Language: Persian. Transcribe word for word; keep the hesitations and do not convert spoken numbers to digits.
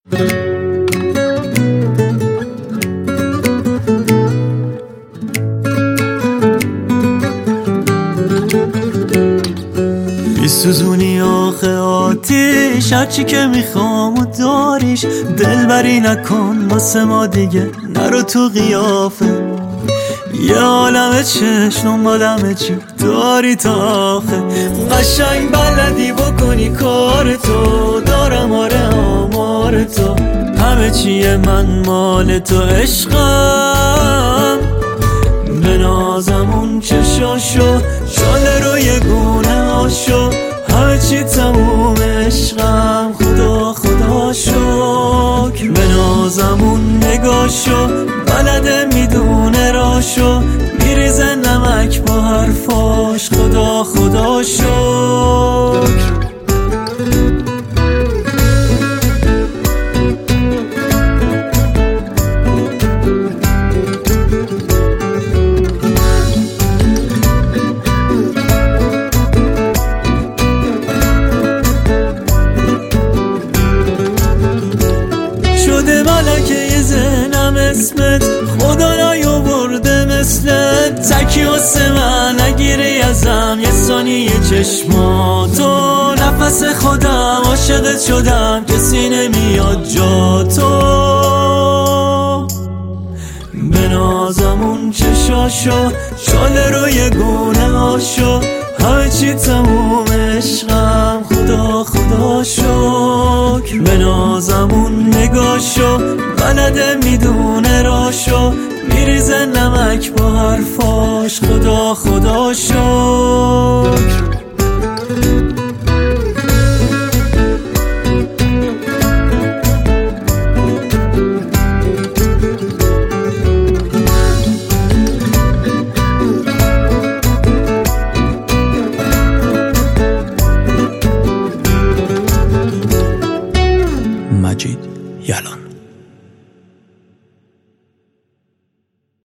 سوزونی آخه آتیش، هرچی که میخوام و داریش. دلبری نکن واسه ما دیگه، نرو تو قیافه. یه عالم چشم دنبالمه، چی داری تا آخه؟ قشنگ بلدی بکنی کار تو، دارم آره آمار تو. همه چیه من مال تو، عشقم به نازم اون چشاشو، شاله روی گونه هاشو. همه چی تموم عشقم، خدا خدا شکر. به نازم اون نگاشو، بلده میدونه راشو. میریزه نمک با حرفاش، خدا خدا شکر. شده ملکه ذهنم اسمت، خدا نیاورده مثلت. تکی واسه من نگیری ازم یه ثانیه چشماتو. نفس خودم عاشقت شدم، کسی نمیاد جا تو. به نازم اون چشاشو، شاله روی گونه هاشو. همه چی تموم عشقم، خدا خدا شکر. به نازم اون نگاشو، بلده میدونه راشو. میریزه نمک با حرفاش، خدا خدا شکر. مجید یلان.